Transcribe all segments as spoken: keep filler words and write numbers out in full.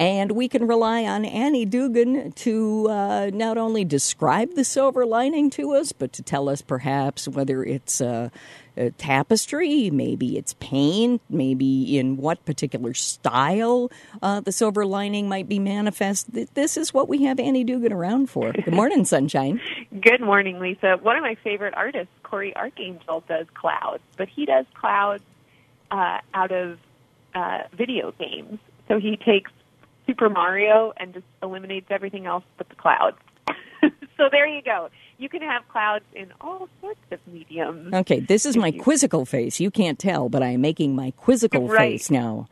And we can rely on Annie Dugan to uh, not only describe the silver lining to us, but to tell us perhaps whether it's uh, a tapestry, maybe it's paint, maybe in what particular style uh, the silver lining might be manifest. This is what we have Annie Dugan around for. Good morning, Sunshine. Good morning, Lisa. One of my favorite artists, Corey Archangel, does clouds, but he does clouds uh, out of uh, video games. So he takes Super Mario and just eliminates everything else but the clouds. So there you go. You can have clouds in all sorts of mediums. Okay, this is my quizzical face. You can't tell, but I'm making my quizzical right. face now.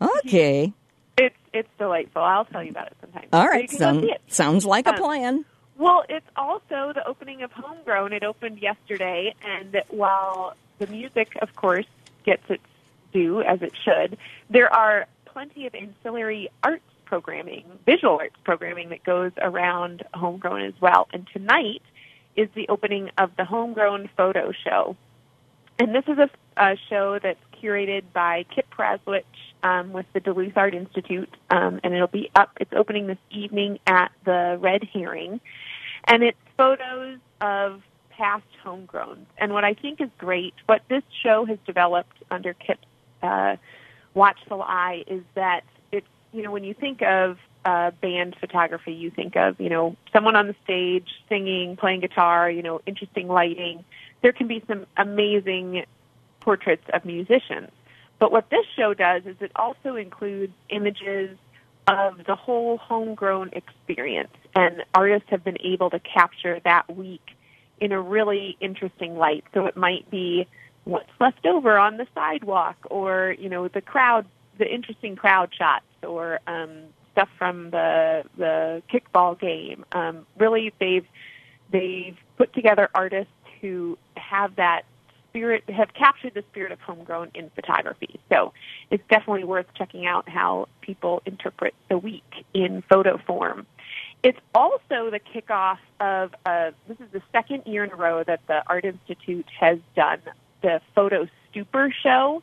Okay. It's it's delightful. I'll tell you about it sometime. All right, so sound, sounds like um, a plan. Well, it's also the opening of Homegrown. It opened yesterday, and while the music, of course, gets its due, as it should, there are plenty of ancillary arts programming, visual arts programming that goes around Homegrown as well. And tonight is the opening of the Homegrown Photo Show. And this is a, a show that's curated by Kip Praswich um, with the Duluth Art Institute, um, and it'll be up. It's opening this evening at the Red Herring. And it's photos of past homegrowns. And what I think is great, what this show has developed under Kip's uh, watchful eye is that it's, you know, when you think of uh, band photography, you think of, you know, someone on the stage singing, playing guitar, you know, interesting lighting. There can be some amazing portraits of musicians. But what this show does is it also includes images of the whole homegrown experience. And artists have been able to capture that week in a really interesting light. So it might be what's left over on the sidewalk, or, you know, the crowd, the interesting crowd shots, or um, stuff from the the kickball game. Um, really, they've they've put together artists who have that spirit, have captured the spirit of homegrown in photography. So it's definitely worth checking out how people interpret the week in photo form. It's also the kickoff of, uh, this is the second year in a row that the Art Institute has done the Photo Stupor show.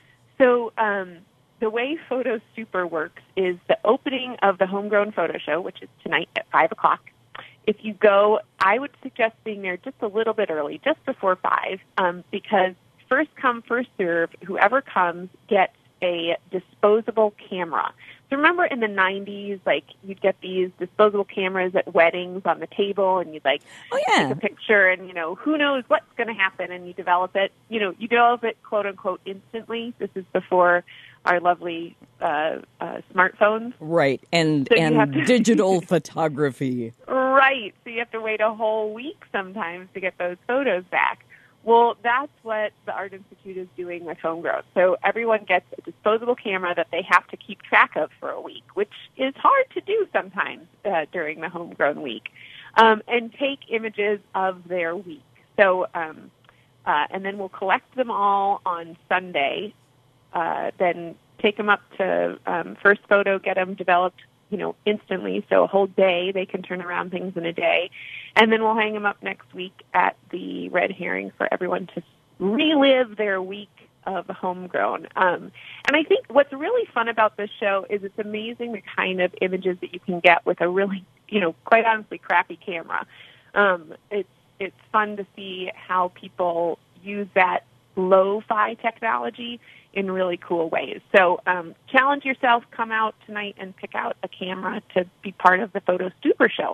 So um, the way Photo Stupor works is the opening of the Homegrown Photo Show, which is tonight at five o'clock. If you go, I would suggest being there just a little bit early, just before five, um, because first come, first serve, whoever comes gets a disposable camera. So remember in the nineties, like, you'd get these disposable cameras at weddings on the table, and you'd, like, oh, yeah. take a picture, and, you know, who knows what's going to happen, and you develop it. You know, you develop it, quote-unquote, instantly. This is before our lovely uh, uh, smartphones. Right, and, so and to- digital photography. Right, so you have to wait a whole week sometimes to get those photos back. Well, that's what the Art Institute is doing with Homegrown. So everyone gets a disposable camera that they have to keep track of for a week, which is hard to do sometimes uh, during the Homegrown week, um, and take images of their week. So, um, uh, and then we'll collect them all on Sunday, uh, then take them up to um, First Photo, get them developed, you know, instantly. So a whole day, they can turn around things in a day. And then we'll hang them up next week at the Red Herring for everyone to relive their week of Homegrown. Um, and I think what's really fun about this show is it's amazing the kind of images that you can get with a really, you know, quite honestly, crappy camera. Um, it's it's fun to see how people use that lo-fi technology in really cool ways. So um, challenge yourself, come out tonight and pick out a camera to be part of the Photo Stupor show.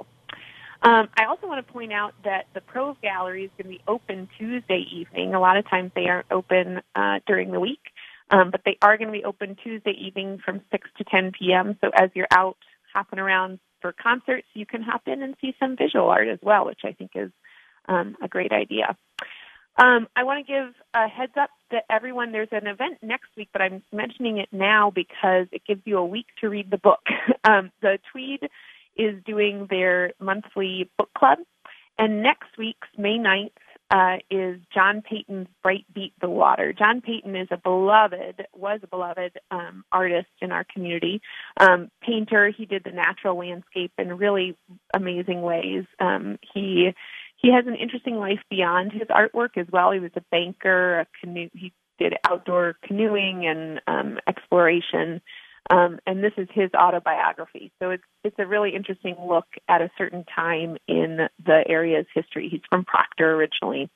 Um, I also want to point out that the Prove Gallery is going to be open Tuesday evening. A lot of times they aren't open uh, during the week, um, but they are going to be open Tuesday evening from six to ten p.m. So as you're out hopping around for concerts, you can hop in and see some visual art as well, which I think is um, a great idea. Um, I want to give a heads up to everyone. There's an event next week, but I'm mentioning it now because it gives you a week to read the book. um, the Tweed is doing their monthly book club, and next week's May ninth uh, is John Payton's Bright Beat the Water. John Payton is a beloved, was a beloved um, artist in our community, um, painter. He did the natural landscape in really amazing ways. Um, he He has an interesting life beyond his artwork as well. He was a banker, a canoe. He did outdoor canoeing and um, exploration. Um, and this is his autobiography. So it's it's a really interesting look at a certain time in the area's history. He's from Proctor originally.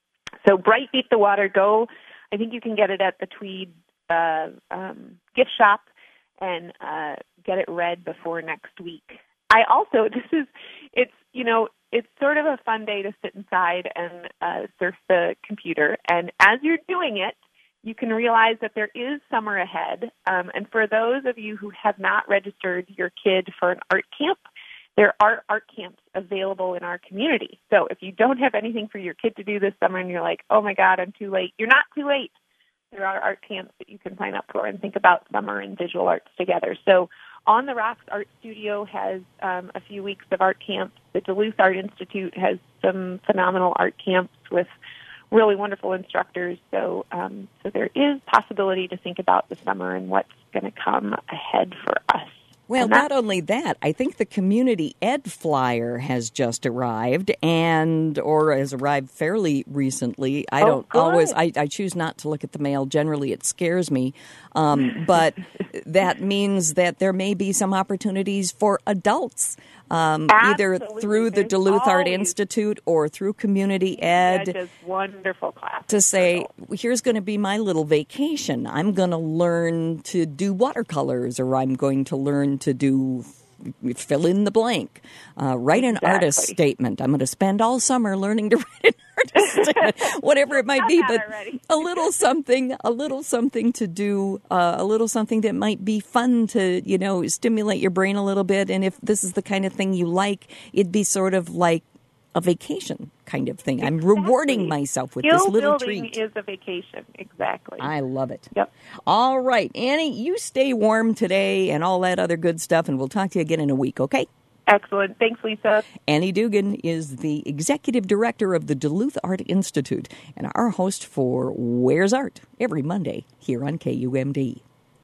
So Bright Beat the Water, go. I think you can get it at the Tweed uh, um, gift shop and uh, get it read before next week. I also, this is, it's, you know, it's sort of a fun day to sit inside and uh, surf the computer. And as you're doing it, you can realize that there is summer ahead. Um, and for those of you who have not registered your kid for an art camp, there are art camps available in our community. So if you don't have anything for your kid to do this summer and you're like, oh my God, I'm too late, you're not too late. There are art camps that you can sign up for and think about summer and visual arts together. So On the Rocks Art Studio has um, a few weeks of art camps. The Duluth Art Institute has some phenomenal art camps with really wonderful instructors. So, um, so there is possibility to think about the summer and what's going to come ahead for us. Well, not only that, I think the Community Ed flyer has just arrived and or has arrived fairly recently. I oh, don't good. always, I, I choose not to look at the mail. Generally, it scares me. Um, but that means that there may be some opportunities for adults, um, either through the There's Duluth Art always. Institute or through Community Ed. Yeah, just wonderful class. To say, here's going to be my little vacation. I'm going to learn to do watercolors, or I'm going to learn to do fill in the blank. Uh, write an Exactly. artist statement. I'm going to spend all summer learning to write an artist statement, whatever it might be. But a little something, a little something to do, uh, a little something that might be fun to, you know, stimulate your brain a little bit. And if this is the kind of thing you like, it'd be sort of like a vacation kind of thing. I'm Exactly. rewarding myself with Skill this little building treat. is a vacation. Exactly. I love it. Yep. All right, Annie, you stay warm today and all that other good stuff, and we'll talk to you again in a week, okay? Excellent. Thanks, Lisa. Annie Dugan is the executive director of the Duluth Art Institute and our host for Where's Art every Monday here on K U M D.